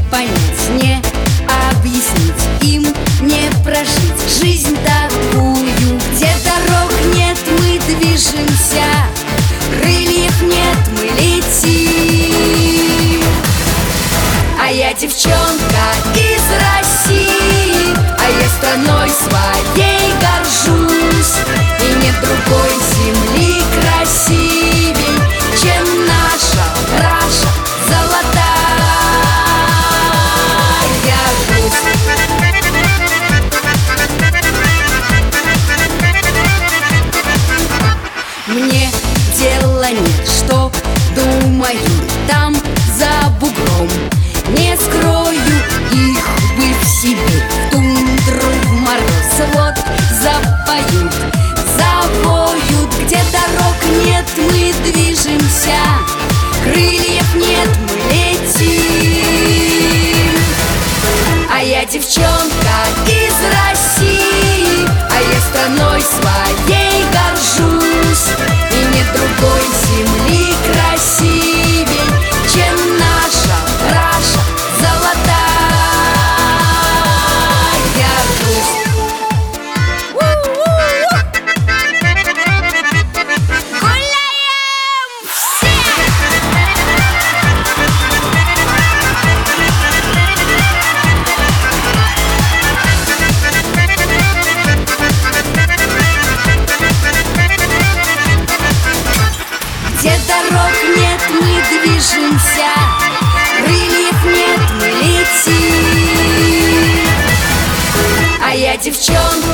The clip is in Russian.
понять, не объяснить им, не прожить жизнь такую, где дорог нет, мы движемся, крыльев нет, мы летим. А я девчонка из России, а я страной своей горжусь, и нет другой земли красивей, чем наша Раша золотая Русь. Мне дела нет, что думают там за бугром. Не скрою их бы в Сибирь, в тундру, в мороз. Вот запоют, завоют, где дорог нет, мы движемся, крыльев нет, мы летим. А я девчонка из России, а я страной своей горжусь, и нет другой земли красивей, чем наша Раша золотая Русь. Гуляем все! Где дорог нет, мы движемся, крыльев нет, мы летим. А я девчонка